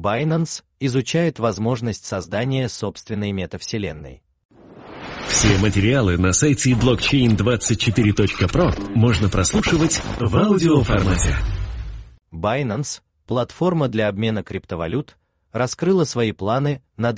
Binance изучает возможность создания собственной метавселенной. Все материалы на сайте blockchain24.pro можно прослушивать в аудиоформате. Binance, платформа для обмена криптовалют, раскрыла свои планы на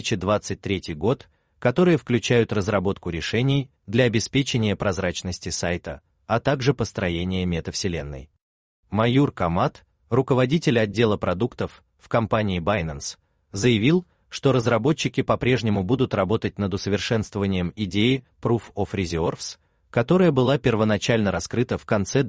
2023 год, которые включают разработку решений для обеспечения прозрачности сайта, а также построения метавселенной. Маюр Камат, руководитель отдела продуктов в компании Binance, заявил, что разработчики по-прежнему будут работать над усовершенствованием идеи Proof of Reserves, которая была первоначально раскрыта в конце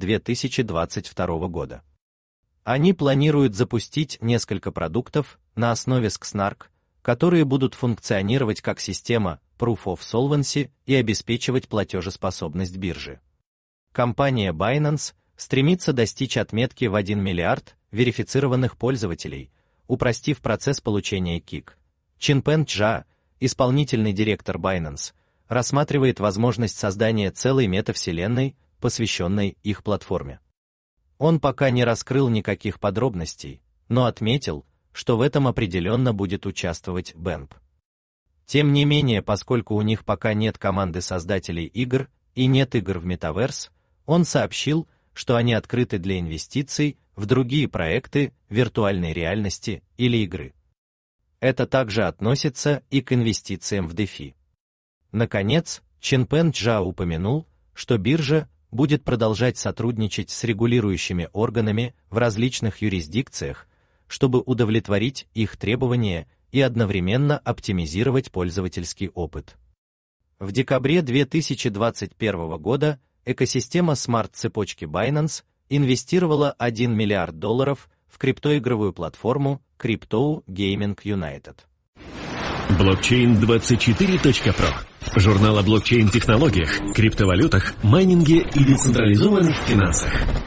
2022 года. Они планируют запустить несколько продуктов на основе Snark, которые будут функционировать как система Proof of Solvency и обеспечивать платежеспособность биржи. Компания Binance стремится достичь отметки в 1 миллиард верифицированных пользователей, упростив процесс получения КИК. Чинпен Чжа, исполнительный директор Binance, рассматривает возможность создания целой метавселенной, посвященной их платформе. Он пока не раскрыл никаких подробностей, но отметил, что в этом определенно будет участвовать BNB. Тем не менее, поскольку у них пока нет команды создателей игр и нет игр в Metaverse, он сообщил, что они открыты для инвестиций в другие проекты виртуальной реальности или игры. Это также относится и к инвестициям в DeFi. Наконец, Чинпен Чжа упомянул, что биржа будет продолжать сотрудничать с регулирующими органами в различных юрисдикциях, чтобы удовлетворить их требования и одновременно оптимизировать пользовательский опыт. В декабре 2021 года экосистема смарт-цепочки Binance инвестировала $1 миллиард в криптоигровую платформу Crypto Gaming United. Blockchain24.pro. Журнал о блокчейн-технологиях, криптовалютах, майнинге и децентрализованных финансах.